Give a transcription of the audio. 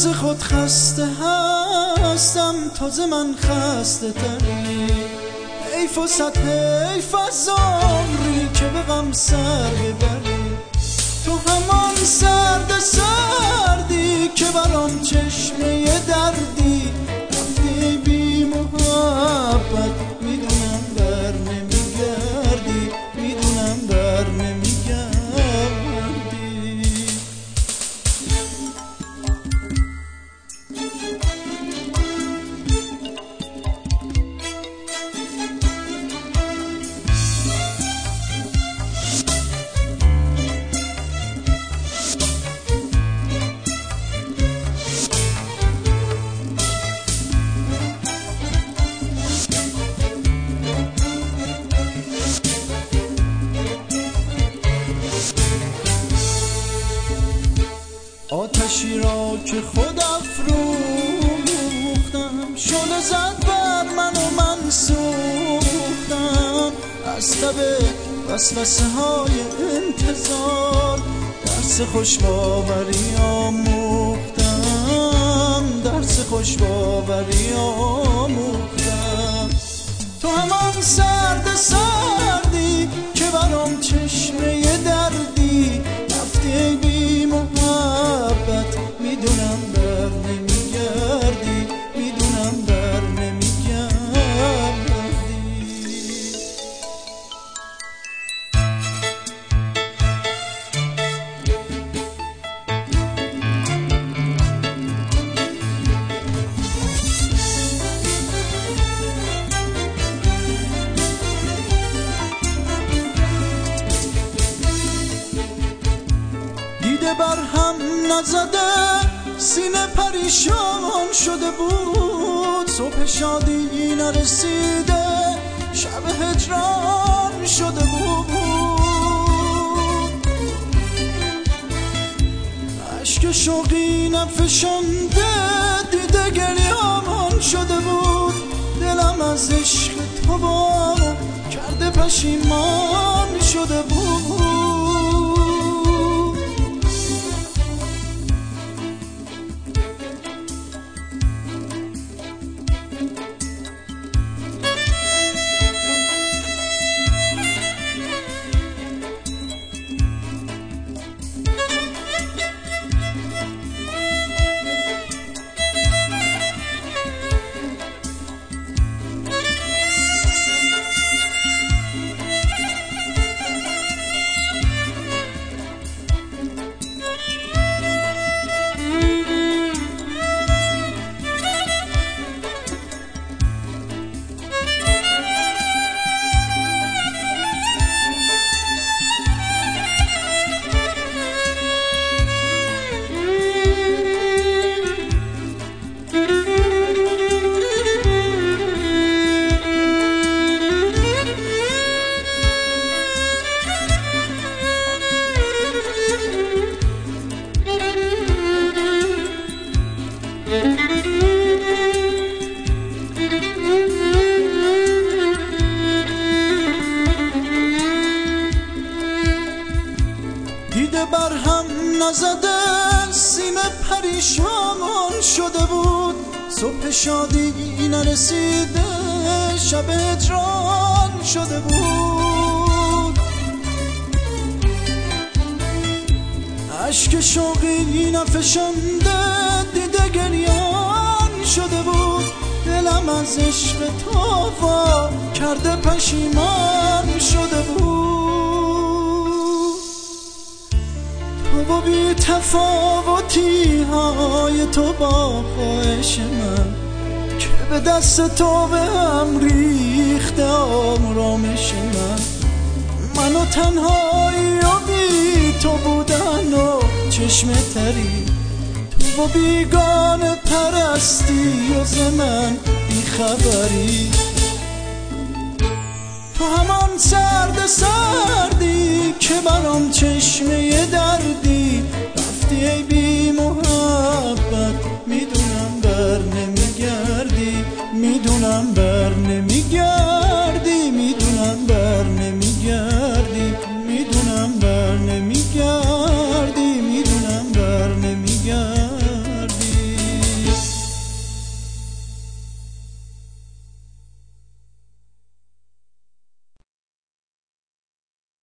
از خود خسته هستم، تازه من خسته تری. حیف و صد حیف از عمری که به غم سر ببری. تو همان سرد سردی که برام چشمه دردی. رفتی بی محبت، میدونم بر نمیگردی، میدونم بر نمیگردی. آتشی را که خود افروختم، شعله زد بر من و من سوختم. از تب وسوسه های انتظار درس خوش باوری آموختم، درس خوش باوری آموختم. تو همان سرد سردی که برام چشمه دردی. رفتی بی محبت، میدونم بر نمیگردی، میدونم بر نمیگردی. دیده بر هم نزده، سینه پریشان شده بود. صبح شادی نرسیده، شب هجران شده بود. اشک شوقی نفشانده، دیده گریه‌مان شده بود. دلم از عشق تو با کرده پشیمان شده بود. دیده بر هم نزده، سینه پریشان شده بود. صبح شادی نرسیده، شب هجران شده بود. اشک شوقی نفشانده، دیده گریان شده بود. دلم از عشق تو وا کرده پشیمان شده بود. تو بی تفاوتی های تو با خواهش من، که به دست تو به هم ریخته آرامش من و تنهایی و بی تو بودن و چشم تری. تو بیگانه پرستی و ز من بیخبری. تو همان سرد سر